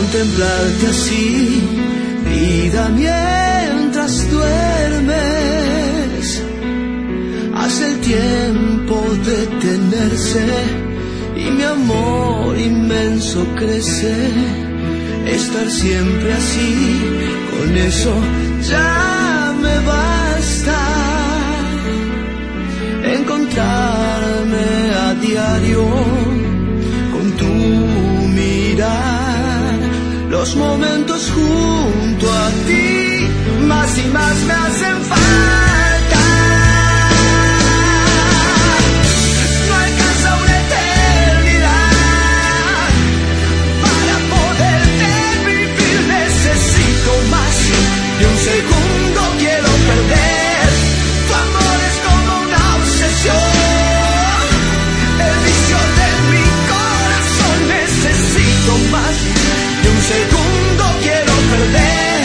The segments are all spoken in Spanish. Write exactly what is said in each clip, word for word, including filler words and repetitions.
contemplarte así, vida mientras duermes. Hace el tiempo detenerse y mi amor inmenso crece. Estar siempre así, con eso ya me basta. Encontrarme a diario con tu mirar, los momentos junto a ti más y más me hacen falta. No alcanza una eternidad para poderte vivir. Necesito más de un segundo, quiero perder. Tu amor es como una obsesión, el vicio de mi corazón. Necesito más de un segundo, quiero perder.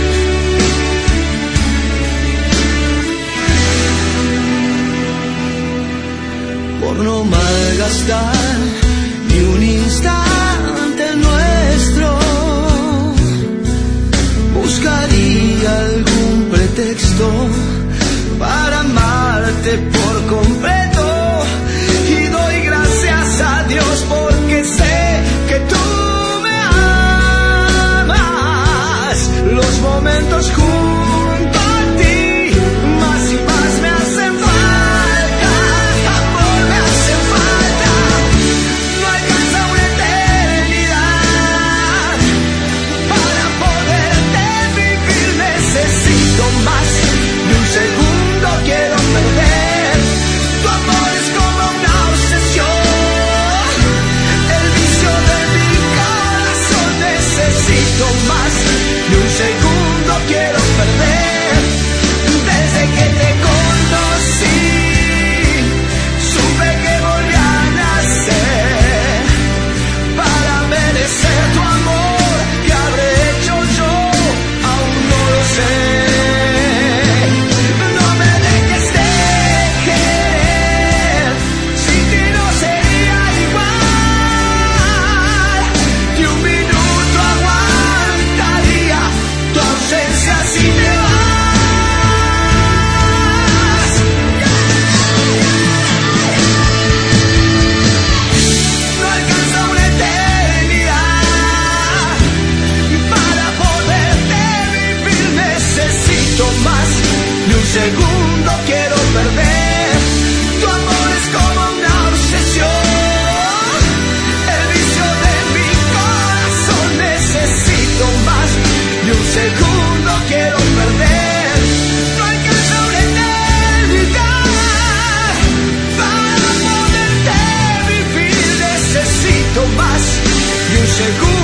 Por no malgastar ni un instante nuestro, buscaría algún pretexto para amarte por completo. Y doy gracias a Dios porque sé que tú me amas. Los momentos junto a ti más y más me hacen falta. Amor, me hacen falta. No alcanza una eternidad para poderte vivir. Necesito más de un segundo, quiero perder. Tu amor es como una obsesión, el vicio de mi corazón. Necesito más de un segundo, quiero perder. Desde que te conocí, supe que volví a nacer para merecer tu amor. ¿Qué habré hecho yo? Aún no lo sé. No me dejes de querer, sin ti no sería igual. Ni un minuto aguantaría tu ausencia si te vas. No alcanza una eternidad para poderte vivir. Necesito más de un segundo, quiero perder. Tu amor es como una obsesión, el vicio de mi corazón. Necesito más de un segundo, quiero perder. No alcanza una eternidad para poderte vivir. Necesito más de un segundo.